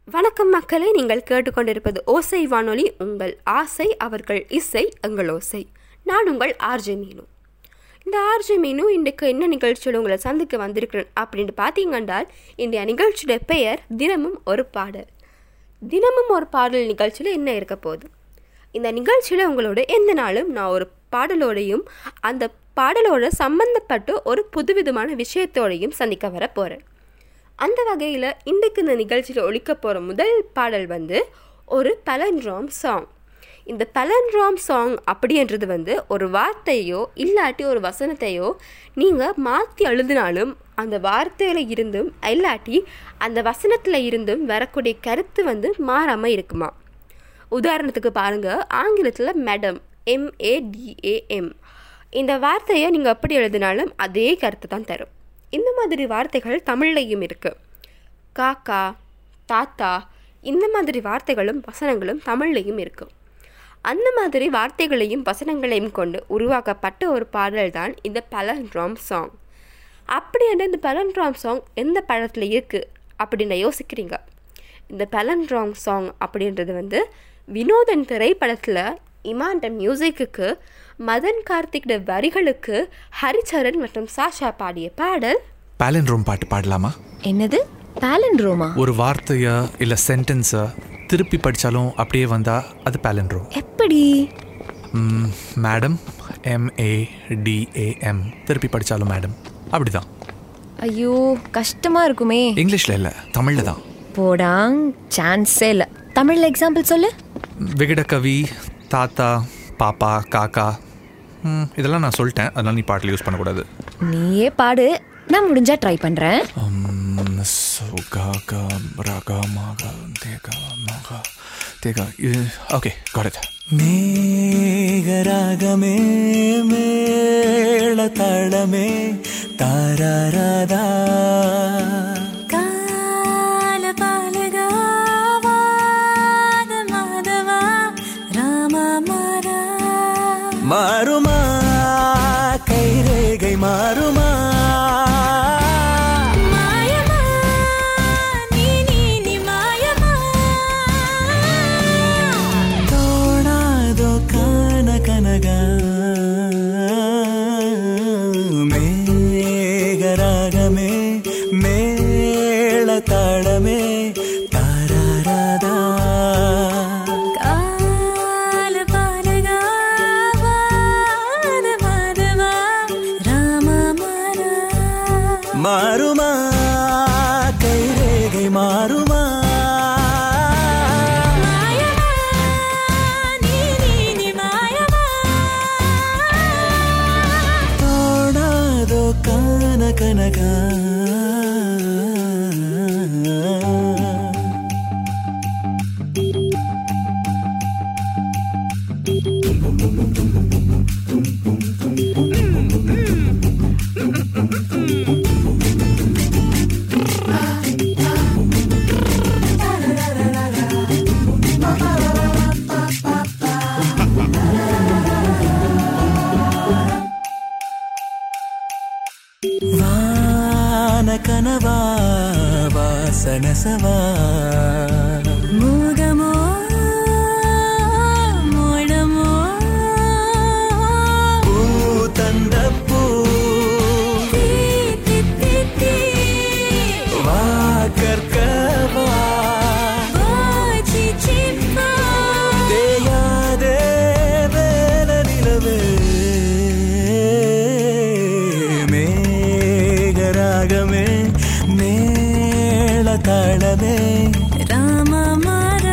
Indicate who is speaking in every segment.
Speaker 1: வணக்கம் மக்களே, நீங்கள் கேட்டுக்கொண்டிருப்பது ஓசை வானொலி. உங்கள் ஆசை அவர்கள் இசை எங்கள் ஓசை. நான் உங்கள் ஆர்ஜே மீனு. இந்த ஆர்ஜே மீனு இன்றைக்கு என்ன நிகழ்ச்சியோட உங்களை சந்திக்க வந்திருக்கிறேன் அப்படின்ட்டு பார்த்தீங்கன்றால், இந்த நிகழ்ச்சியோட பெயர் தினமும் ஒரு பாடல். தினமும் ஒரு பாடல் நிகழ்ச்சியில் என்ன இருக்க போகுது? இந்த நிகழ்ச்சியில் உங்களோட எந்த நாளும் நான் ஒரு பாடலோடையும் அந்த பாடலோட சம்பந்தப்பட்டு ஒரு புதுவிதமான விஷயத்தோடையும் சந்திக்க வர போகிறேன். அந்த வகையில் இன்றைக்கு இந்த நிகழ்ச்சியில் ஒழிக்க போகிற முதல் பாடல் ஒரு பலன்ராம் சாங். இந்த பலன்ராம் சாங் அப்படின்றது ஒரு வார்த்தையோ இல்லாட்டி ஒரு வசனத்தையோ நீங்கள் மாற்றி எழுதினாலும் அந்த வார்த்தையில் இருந்தும் இல்லாட்டி அந்த வசனத்தில் இருந்தும் வரக்கூடிய கருத்து மாறாமல் இருக்குமா. உதாரணத்துக்கு பாருங்கள், ஆங்கிலத்தில் மேடம், MADAM, இந்த வார்த்தையை நீங்கள் எப்படி எழுதினாலும் அதே கருத்து தான் தரும். இந்த மாதிரி வார்த்தைகள் தமிழ்லையும் இருக்குது. காக்கா, தாத்தா, இந்த மாதிரி வார்த்தைகளும் வசனங்களும் தமிழ்லையும் இருக்குது. அந்த மாதிரி வார்த்தைகளையும் வசனங்களையும் கொண்டு உருவாக்கப்பட்ட ஒரு பாடல் தான் இந்த பலன்ராம் சாங். அப்படின்ற இந்த பலன்ராம் சாங் எந்த படத்தில் இருக்குது அப்படின்னு யோசிக்கிறீங்க? இந்த பலன்ராம் சாங் அப்படின்றது வினோதன் திரைப்படத்தில் இமான்ட மியூசிக்கு மதன் கார்த்திக் வரிகளுக்கு ஹரிச்சரன் மற்றும் சாஷா பாடிய பாடல்
Speaker 2: பாலன்ரோம். பாட்டு பாடலாமா?
Speaker 3: என்னது பாலன்ரோமா?
Speaker 2: ஒரு வார்த்தையா இல்ல சென்டென்ஸா திருப்பி படிச்சாலும் அப்படியே வந்தா அது பாலன்ரோம்.
Speaker 3: எப்படி?
Speaker 2: மேடம், MADAM, திருப்பி படிச்சாலும் மேடம், அப்படிதான்.
Speaker 3: ஐயோ, கஷ்டமா இருக்குமே.
Speaker 2: இங்கிலீஷ்ல இல்ல, தமிழ்ல தான்.
Speaker 3: போடாங், சான்ஸே இல்ல. தமிழ்ல எக்ஸாம்பிள் சொல்லு.
Speaker 2: விகடகவி, தாத்தா, பாப்பா, காக்கா, இதெல்லாம் நான் சொல்லிட்டேன். அதனால நீ பாட்டில் யூஸ் பண்ணக்கூடாது.
Speaker 3: நீயே பாடு, நான் முடிஞ்சா ட்ரை பண்றேன்.
Speaker 2: Okay, got it.
Speaker 4: மேகராகமே மேள தாளமே தாராராதா மாறுமா கைரேகை மாறுமா
Speaker 5: மாயமா நீ மாயமா
Speaker 4: தோணாதோ கான கனகா மேகராகமே மேள தாளமே தாராராதா மாறுமா கைரேகை மாறுமா
Speaker 5: மாயமா நீ மாயமா
Speaker 4: தோணாதோ கான கனகா வான கனவா வாசனசவா
Speaker 5: மோகமோ மோடமோ
Speaker 4: பூ தந்த பூ
Speaker 5: தீ
Speaker 4: வா கற்கவா
Speaker 5: சிச்சிப்பா
Speaker 4: தேயாதே வேல நிலவே மேகராகமே மேள தாளமே
Speaker 5: ராமமாரா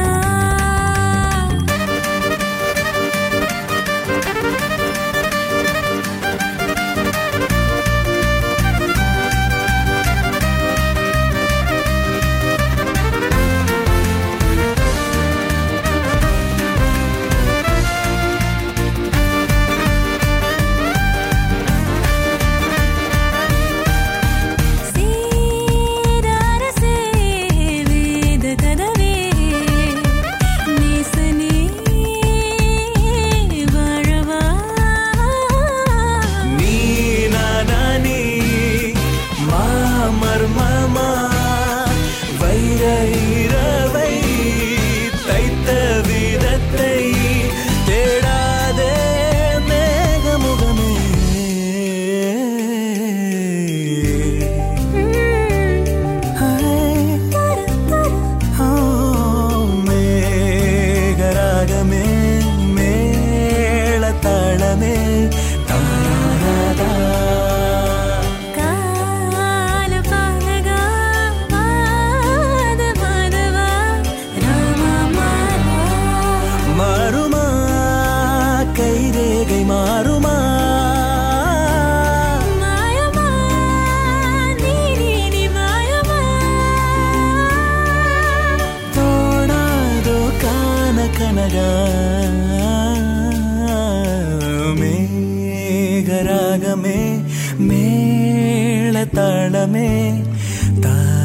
Speaker 5: சேரார சேவி
Speaker 4: தாளமே தா